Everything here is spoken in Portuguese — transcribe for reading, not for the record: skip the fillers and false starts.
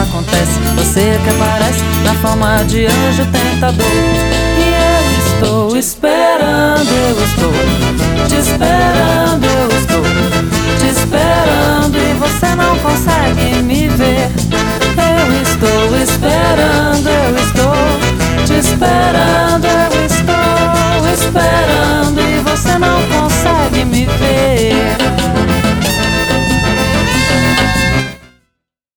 acontece. Você que aparece na forma de anjo tentador. E eu estou esperando, eu estou te esperando.